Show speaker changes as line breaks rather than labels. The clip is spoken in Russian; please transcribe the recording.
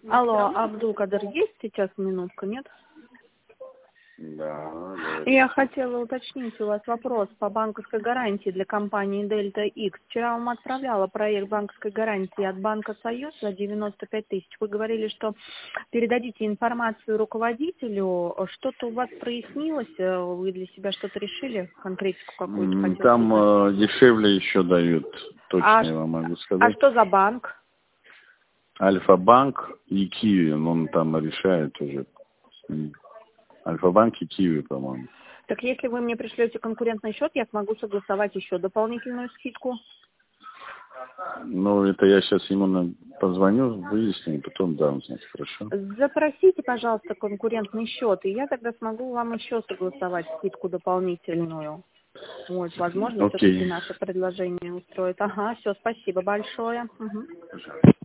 Алло, Абдул-Кадыр, есть сейчас минутка, нет?
Да,
Я
говорите.
хотела уточнить у вас вопрос по банковской гарантии для компании Delta X. Вчера вам отправляла проект банковской гарантии от Банка Союз за 95 тысяч. Вы говорили, что передадите информацию руководителю. Что-то у вас прояснилось? Вы для себя что-то решили? Конкретику какую-то хотелось
Там
узнать.
дешевле еще дают, точно я вам могу
А
сказать.
что за банк?
Альфа-банк и Киви, он там решает уже. Альфа-банк и Киви, по-моему.
Так если вы мне пришлете конкурентный счет, я смогу согласовать еще дополнительную скидку.
Ну, это я сейчас ему позвоню, выясню, потом дам знать, хорошо?
Запросите, пожалуйста, конкурентный счет, и я тогда смогу вам еще согласовать скидку дополнительную. Вот, возможно, все-таки
Окей.
наше предложение устроит. Ага, все, спасибо большое. Мгм.